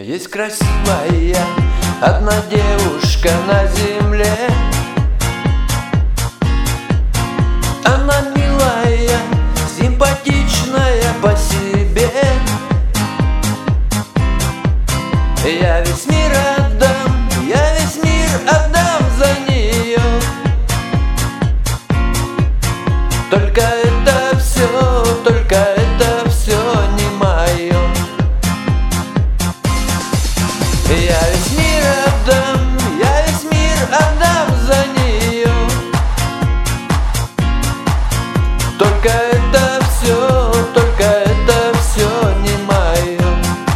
Есть красивая одна девушка на земле. Она милая, симпатичная по себе. Я весь мир отдам, я весь мир отдам за нее. Только это все не мое. Я весь мир отдам, я весь мир отдам за нее. Только это все не мое.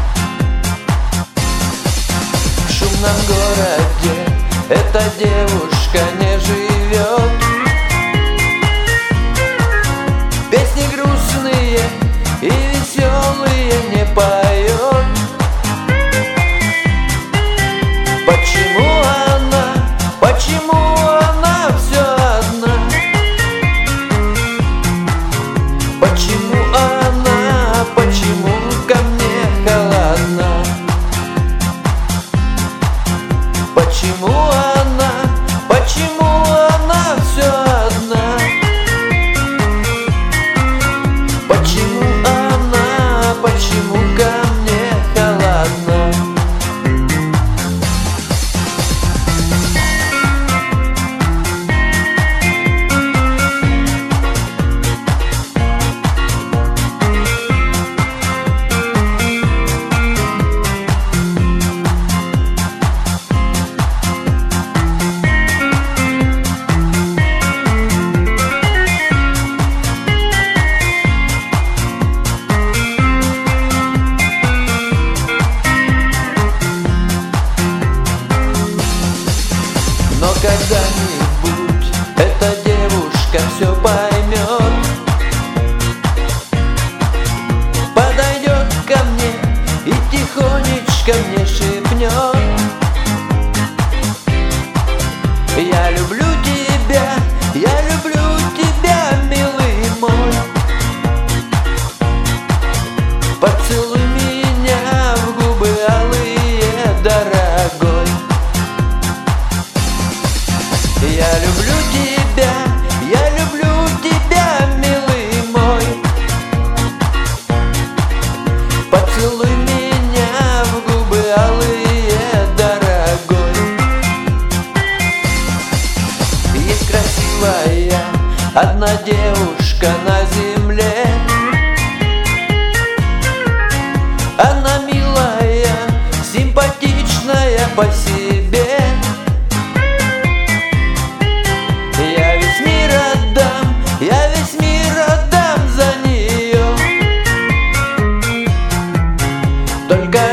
В шумном городе эта девушка не живет. Песни грустные и веселые не поет. Почему она все одна? Почему ко мне холодна? Почему она все одна? Почему ко мне холодна? Но когда-нибудь эта девушка все поймет, подойдет ко мне и тихонечко мне шепнет: я люблю тебя, милый мой. Поцелуй меня в губы алые, дорогой. Я люблю тебя, милый мой. Поцелуй меня в губы алые, дорогой. Есть красивая одна девушка на земле. Она милая, симпатичная по себе. Я весь мир отдам за нее. Только